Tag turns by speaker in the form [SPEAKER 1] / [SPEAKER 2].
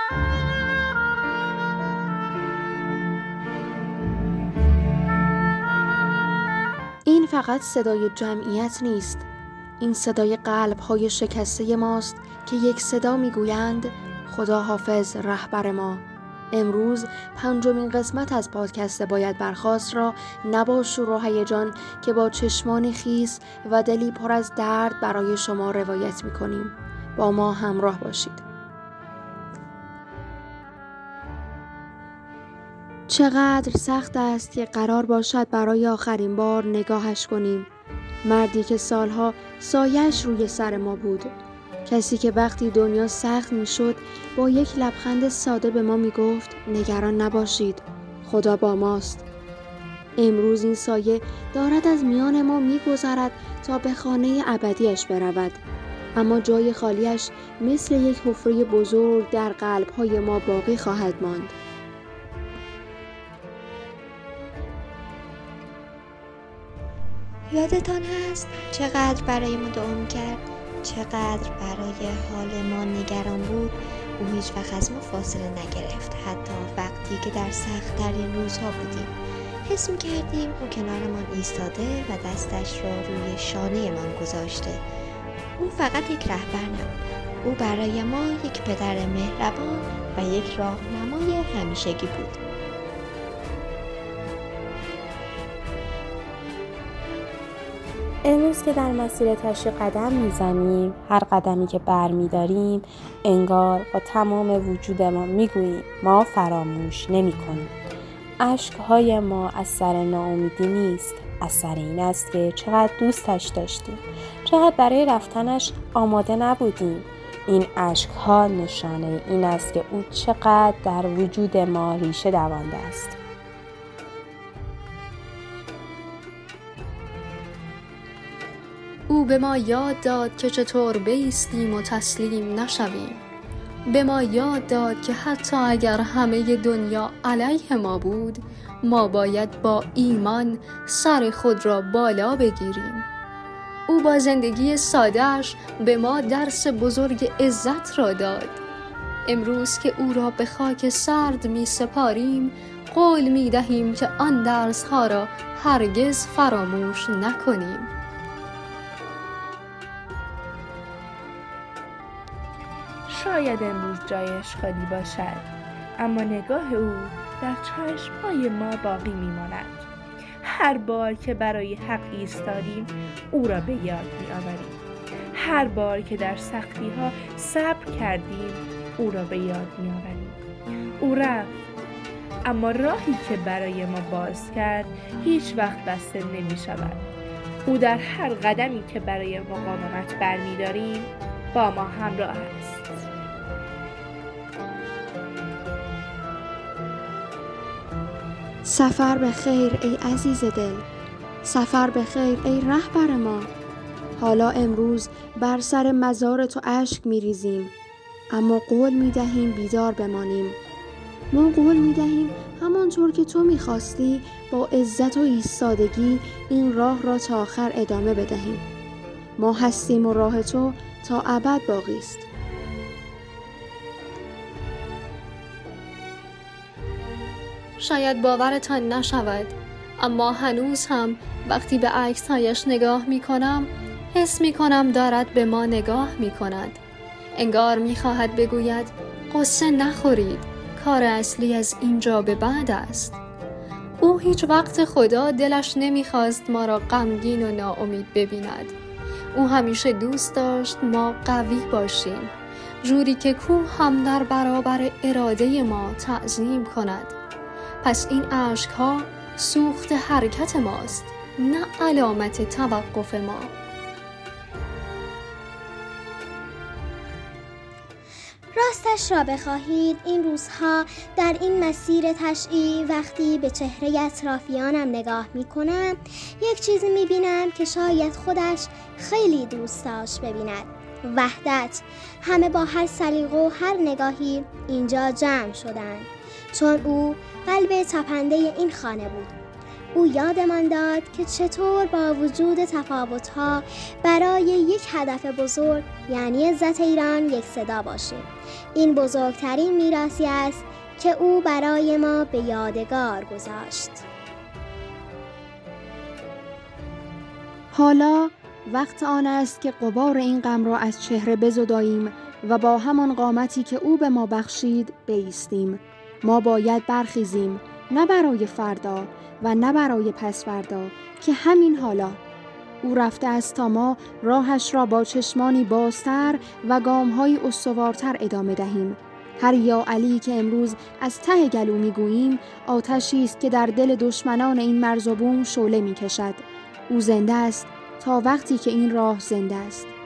[SPEAKER 1] این فقط صدای جمعیت نیست. این صدای قلب‌های شکسته ماست که یک صدا می‌گویند خدا حافظ رهبر ما. امروز 5مین قسمت از پادکست باید برخاست را نه با شور و هیجان که با چشمان خیس و دلی پر از درد برای شما روایت می‌کنیم. با ما همراه باشید. چقدر سخت است که قرار باشد برای آخرین بار نگاهش کنیم. مردی که سالها سایه‌اش روی سر ما بود. کسی که وقتی دنیا سخت میشد با یک لبخند ساده به ما میگفت نگران نباشید، خدا با ماست. امروز این سایه دارد از میان ما میگذرد تا به خانه ابدیش برود. اما جای خالیش مثل یک حفره بزرگ در قلب‌های ما باقی خواهد ماند.
[SPEAKER 2] یادتان هست چقدر برای ما دعا می‌کرد، چقدر برای حال ما نگران بود. او هیچ وقت از ما فاصله نگرفت، حتی وقتی که در سخت‌ترین روزها بودیم. حس می‌کردیم او کنارمان ایستاده و دستش را روی شانه من گذاشته. او فقط یک رهبر نبود، او برای ما یک پدر مهربان و یک راهنمای همیشگی بود.
[SPEAKER 3] امروز که در مسیر تشییع قدم میزنیم، هر قدمی که برمیداریم انگار با تمام وجود ما میگوییم ما فراموش نمی کنیم. اشکهای ما از سر ناامیدی نیست، از سر این است که چقدر دوستش داشتیم، چقدر برای رفتنش آماده نبودیم. این اشکها نشانه این است که او چقدر در وجود ما ریشه دوانده است.
[SPEAKER 1] او به ما یاد داد که چطور بایستیم و تسلیم نشویم. به ما یاد داد که حتی اگر همه دنیا علیه ما بود، ما باید با ایمان سر خود را بالا بگیریم. او با زندگی ساده‌اش به ما درس بزرگ عزت را داد. امروز که او را به خاک سرد می سپاریم، قول می دهیم که آن درس‌ها را هرگز فراموش نکنیم.
[SPEAKER 4] شاید امروز جایش خالی باشد، اما نگاه او در چشم‌های ما باقی می‌ماند. هر بار که برای حق ایستادیم او را به یاد می‌آوریم. هر بار که در سختی‌ها صبر کردیم او را به یاد می‌آوریم. او رفت، اما راهی که برای ما باز کرد هیچ وقت بسته نمی‌شود. او در هر قدمی که برای مقاومت برمی‌داریم با ما همراه است.
[SPEAKER 1] سفر به خیر ای عزیز دل، سفر به خیر ای رهبر ما. حالا امروز بر سر مزار تو اشک می‌ریزیم، اما قول می‌دهیم بیدار بمانیم. ما قول می‌دهیم همانطور که تو می‌خواستی با عزت و ایستادگی این راه را تا آخر ادامه بدهیم. ما هستیم و راه تو تا ابد باقی است. شاید باورتان نشود، اما هنوز هم وقتی به عکس‌هایش نگاه می‌کنم، حس می‌کنم دارد به ما نگاه می‌کند. انگار می‌خواهد بگوید قصه نخورید، کار اصلی از اینجا به بعد است. او هیچ وقت خدا دلش نمی‌خواست ما را غمگین و ناامید ببیند. او همیشه دوست داشت ما قوی باشیم، جوری که کوه هم در برابر اراده ما تعظیم کند. پس این اشک‌ها سوخت حرکت ماست، نه علامت توقف ما.
[SPEAKER 2] راستش را بخواهید این روزها در این مسیر تشییع وقتی به چهره اطرافیانم نگاه میکنم یک چیزی میبینم که شاید خودش خیلی دوست داشت ببیند. وحدت. همه با هر سلیقه و هر نگاهی اینجا جمع شدند، چون او قلب تپنده این خانه بود.
[SPEAKER 5] او یادمان داد که چطور با وجود تفاوت‌ها برای یک هدف بزرگ یعنی عزت ایران یک صدا باشیم. این بزرگترین میراثی است که او برای ما به یادگار گذاشت.
[SPEAKER 6] حالا وقت آن است که غبار این غم را از چهره بزداییم و با همان قامتی که او به ما بخشید بایستیم. ما باید برخیزیم، نه برای فردا و نه برای پس فردا، که همین حالا. او رفته است تا ما راهش را با چشمانی بازتر و گام‌های استوارتر ادامه دهیم. هر یا علی که امروز از ته گلو می‌گوییم آتشی است که در دل دشمنان این مرز و بوم شعله می‌کشد. او زنده است تا وقتی که این راه زنده است.